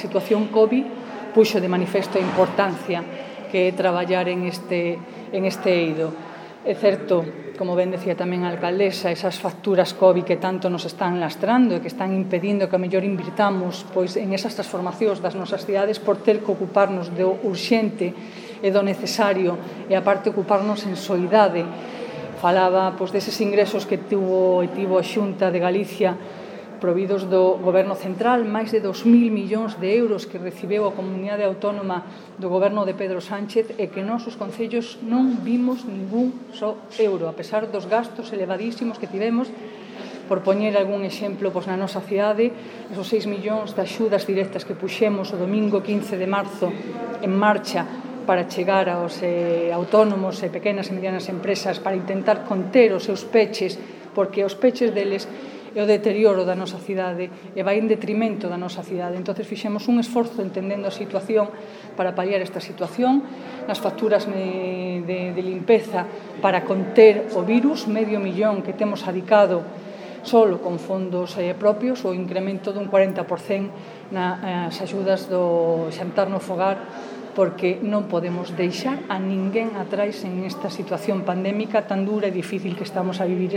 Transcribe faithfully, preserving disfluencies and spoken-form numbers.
situación COVID puxo de manifesto a importancia que é traballar en este, en este eido. É certo, como ben decía tamén a alcaldesa, esas facturas COVID que tanto nos están lastrando e que están impedindo que a mellor invirtamos pois, en esas transformacións das nosas cidades por ter que ocuparnos do urxente e do necesario e aparte ocuparnos en soidade. Falaba pois, deses ingresos que tuvo e tivo a Xunta de Galicia providos do Goberno Central, máis de dos mil millóns de euros que recibeu a Comunidade Autónoma do Goberno de Pedro Sánchez e que nós, os concellos, non vimos ningún só euro, a pesar dos gastos elevadísimos que tivemos. Por poñer algún exemplo pois, na nosa cidade, esos seis millóns de axudas directas que puxemos o domingo quince de marzo en marcha para chegar aos eh, autónomos e pequenas e medianas empresas para intentar conter os seus peches, porque os peches deles é o deterioro da nosa cidade e vai en detrimento da nosa cidade. Entón, fixemos un esforzo entendendo a situación para paliar esta situación, nas facturas de, de, de limpeza para conter o virus, medio millón que temos adicado solo con fondos eh, propios, o incremento dun cuarenta por cento nas axudas do xantar no fogar, porque non podemos deixar a ninguén atrás en esta situación pandémica tan dura e difícil que estamos a vivir.